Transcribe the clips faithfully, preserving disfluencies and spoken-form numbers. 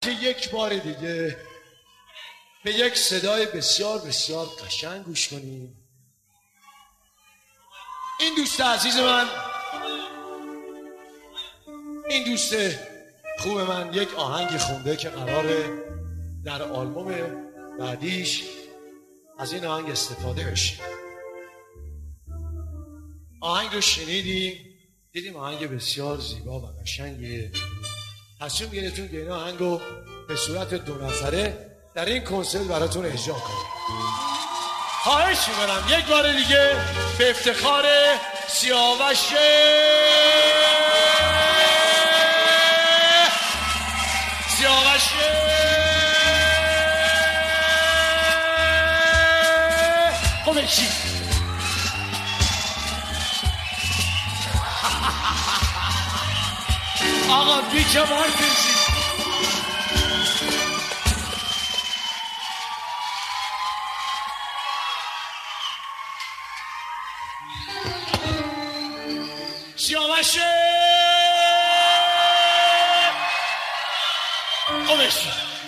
یک بار دیگه به یک صدای بسیار بسیار قشنگ گوش کنیم. این دوست عزیز من، این دوست خوب من یک آهنگی خونده که قراره در آلبوم بعدیش از این آهنگ استفاده بشه. آهنگ رو شنیدیم، دیدیم آهنگ بسیار زیبا و قشنگیه. تصمیم گرفتیم که این آهنگ رو به صورت دو نفره در این کنسرت براتون اجرا کنیم. خواهش می‌کنم یک بار دیگه به افتخار سیاوش سیاوش قمیشی آقا بی کمال کشی سیاوش قمیشی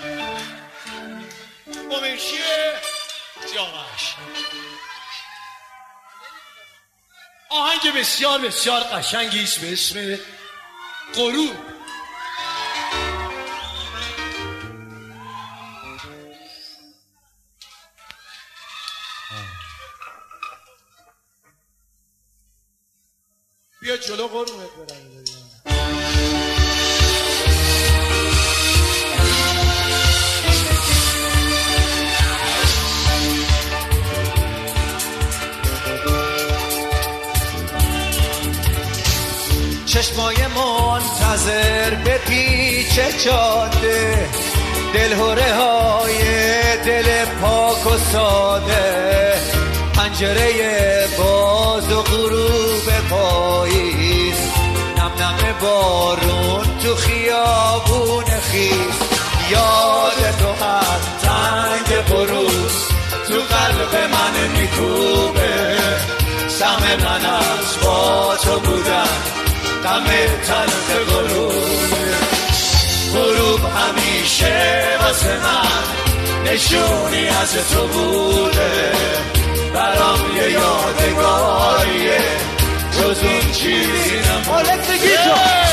قمیشی سیاوش. آهنگ بسیار بسیار قشنگی است به اسم غروب. بیا جلو قربونت برم. چشمای منتظر به پیچ جاده، دلهوره های دل پاک و ساده، پنجره باز و غروب پاییز، نم نم بارون تو خیابون خیز، یاد تو هر تنگ بروز تو قلب من میکوبه، سهم من از با تو بودن غم تلخ غروب. غروب همیشه واسه من نشونی از تو بوده، برام یه یادگاریه جز اون چیزی نمونه.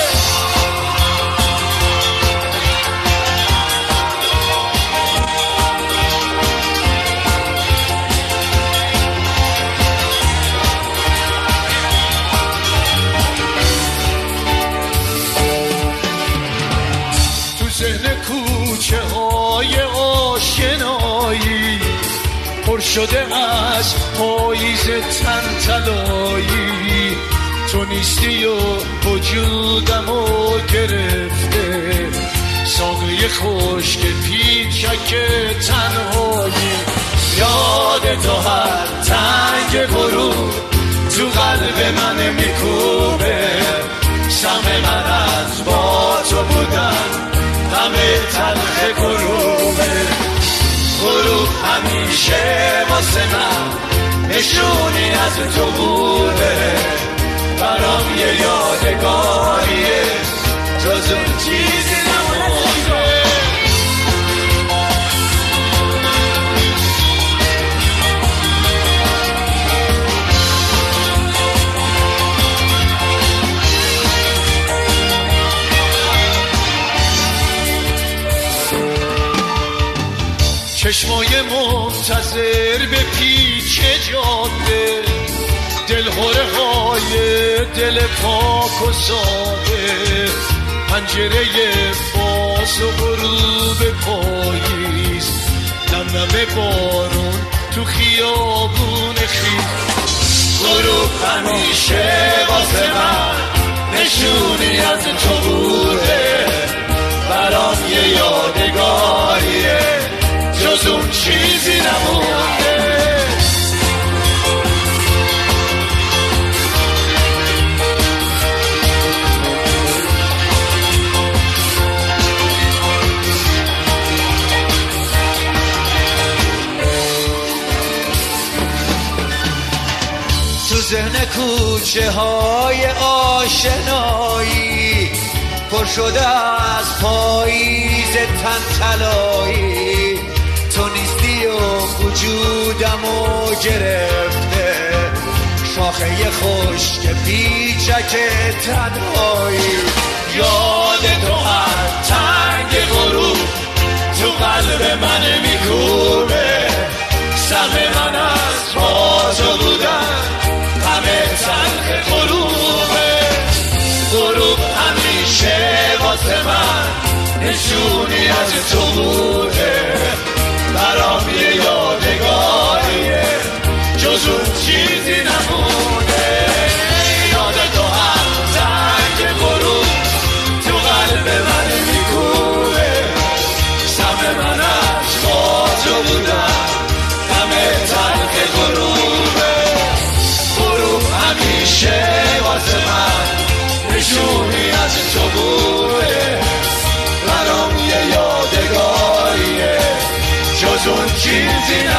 کوچه های آشنایی پر شده از پاییز تن طلایی، تو نیستی و وجودمو گرفته، ساقه خشک پیچک تنهایی، یاد تو هر تنگ غروب تو قلب من میکوبه، سهم من از با تو بودن غم تلخ غروبه. غروب همیشه واسه من نشونی از تو بوده، برام یه یادگاریه جز اون چیزی نمونده. چشمای منتظر به پیچ جاده، دلهوره های دل پاک و ساده، پنجره باز و غروب پاییز، نم نم بارون تو خیابون خیز. غروب همیشه واسه من نشونی از تو بوده، برام یه یادگاریه جز اون چیزی نمونده. تو ذهن کوچه های آشنایی پر شده از پاییز تن طلایی، تو نیستی و وجودمو گرفته، شاخه خشک پیچک تنهایی. یاد تو هر تنگ غروب تو قلب من میکوبه، سهم من از با تو بودن همه تلخ غروبه. غروب همیشه واسه من نشونی از تو بوده، برام یه یادگاریه جز اون چیزی نمونه. یاد تو هم تنگ غروب تو قلب من میکوبه، سهم من از با تو بودن همه تلخ غروبه. غروب همیشه واسه من نشونی از تو بوده، برام یه یادگاریه جز اون چیزی